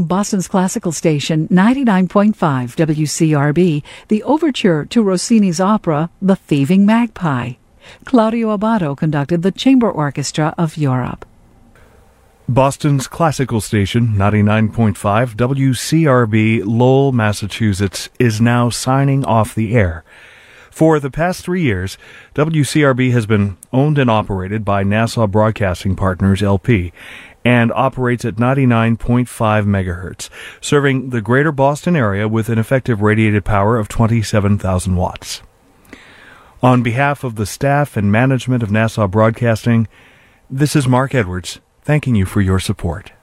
Boston's classical station 99.5 WCRB, the overture to Rossini's opera The Thieving Magpie. Claudio Abbado conducted the Chamber Orchestra of Europe. Boston's classical station 99.5 WCRB, Lowell, Massachusetts, is now signing off the air. For the past 3 years, WCRB has been owned and operated by Nassau Broadcasting Partners, LP, and operates at 99.5 megahertz, serving the greater Boston area with an effective radiated power of 27,000 watts. On behalf of the staff and management of Nassau Broadcasting, this is Mark Edwards, thanking you for your support.